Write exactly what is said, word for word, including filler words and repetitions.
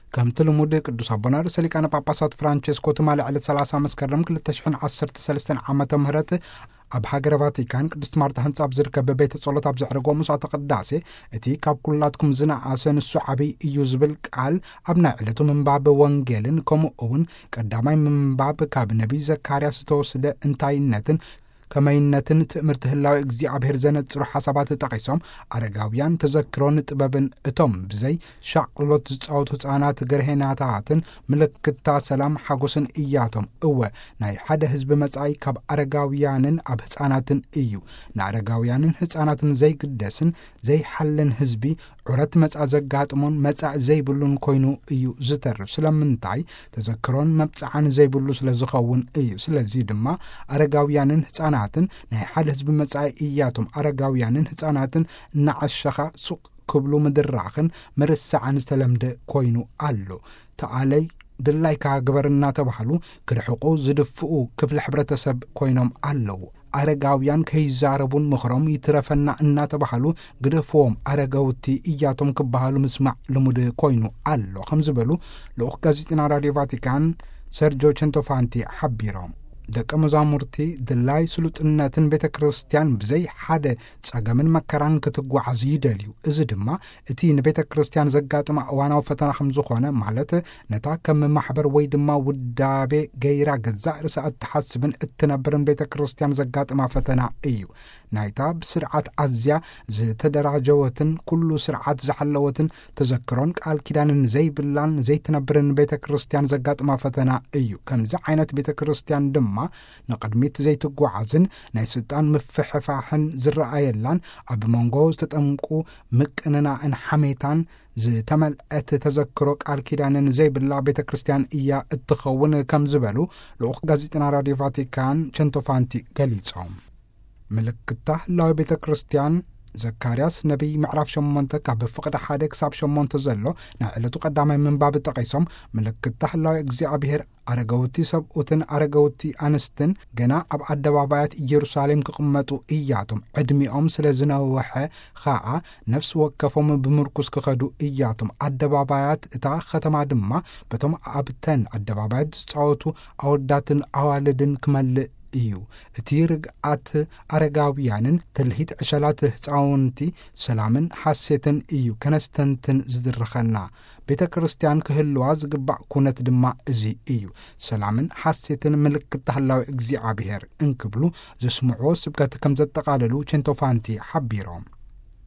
كم تلمود قدوس أبونا رسالك أنا باباسات فرانشيسكو تمالي على ثلاثة مسكرم كل التشحن عصرت ثلاثين عامة مهرته أب هاجر فاتيكان قدوس مارتا هنص أبزر كببيت صلوات أبزر رجوع مساعة قداسة أتي كاب كلاتكم زنا عسن الصحابي يوزبل قال أبناء علته من باب وانجيلن كم أون قدامي من باب كاب نبي زكاريا ستوسد انتاينتن كماينتن تأمرت هلاو እግዚአብሔር ዘነጽሩ ሐሳባት ተጠቂሶም አረጋውያን ተዘክሮን ጥበብን እቶም ብዘይ ሻቅሎት ዝጻወቱ ህፃናት ገርሄናታትን ምልክታ ሰላም ሓጎስን እያቶም እወ ናይ ሓደ ህዝቢ መጻይ ካብ አረጋውያንን ኣብ ህፃናትን እዩ ንአረጋውያንን ህፃናትን ዘይግደስን ዘይሐልን ህዝቢ ዑረት መጻ ዘጋጥሞን መጻ ዘይብሉን ኮይኑ እዩ ዝተርፍ ስለምንታይ ተዘክሮን መብጻዓን ዘይብሉ ስለዝኸውን እዩ ስለዚ ድማ አረጋውያንን ህፃናትን ናይ ሓደ ህዝቢ መጻይ እያቶም አረጋውያንን ህፃናትን ናዓሸኻ ሱቅ ክብሉ ምድራኽን ምርስዓን ዝተለምደ ኮይኑ አሎ ተዓለይ ድላይካ ግበርና ተባህሉ ክድሕቁ ዝድፍኡ ክፍለ ሕብረተሰብ ኮይኖም ኣለዉ አረጋውያን ከይዛረቡን ምኽሮም ይትረፈና እናተባህሉ ግደፎም አረጋውቲ እያቶም ክባሃሉ ምስማዕ ልሙድ ኮይኑ አሎ ከም ዝበሉ ልኡኽ ጋዜጠኛ ራድዮ ቫቲካን ሰርጆ ቸንቶፋንቲ ሓቢሮም ደቀ መዛሙርቲ ድላይ ስሉጥነትን ቤተ ክርስቲያን ብዘይ ሓደ ጸገምን መከራን ክትጓዓዝ ይደልዩ እዚ ድማ እቲ ንቤተ ክርስቲያን ዘጋጥማ እዋናዊ ፈተና ከም ዝኾነ ማለት ነታ ከም ማሕበር ወይ ድማ ውዳቤ ገይራ ገዛእ ርእሳ እትሓስብን እትነብርን ቤተ ክርስቲያን ዘጋጥማ ፈተና እዩ ናይታ ብስርዓት ኣዝያ ዝተደራጀወትን ኩሉ ስርዓት ዝሓለወትን ተዘክሮን ቃል ኪዳንን ዘይብላን ዘይትነብርን ቤተ ክርስቲያን ዘጋጥማ ፈተና እዩ ከምዚ ዓይነት ቤተ ክርስቲያን ድማ نقدميت زي تقوعزن ناي سلطان مفحفاحن زرعيلان أب مونغو ستتمكو مكننا ان حميتان زي تمل ات تذكروك الكيدانن زي بالله بيت كريستيان إيا اتخون كم زبالو لوخ غازيتنا راديو فاتيكان چنتوفانتي قليتهم ملكته لا بيت كريستيان زكارياس نبي معرف شمونته كاب فقد حادك ساب شمونته زلو نعلتو قدامي من باب التقيسم ملكته لا እግዚአብሔር አረጋውቲ ሰብኡትን አረጋውቲ አንስትን ገና ኣብ አደባባያት ኢየሩሳሌም ክቅመጡ እያቶም ዕድሚኦም ስለዝነወሐ ኸዓ ነፍስ ወከፎም ብምርኩስ ክኸዱ እያቶም አደባባያት እታ ከተማ ድማ በቶም ኣብተን አደባባያት ዝጻወቱ አወዳትን አዋልድን ክመልእ እዩ እቲ ርግኣት አረጋውያንን ትልሂት ዕሸላት ህፃውንቲ ሰላምን ሓሴትን እዩ ከነስተንትን ዝድርኸና ቤተ ክርስቲያን ክህልዋ ዝግባእ ኩነት ድማ እዚ እዩ ሰላምን ሓሴትን ምልክት ተህላዊ እግዚአብሔር እንክብሉ ዝስምዖ ስብከት ከም ዘጠቃለሉ ቸንቶፋንቲ ሓቢሮም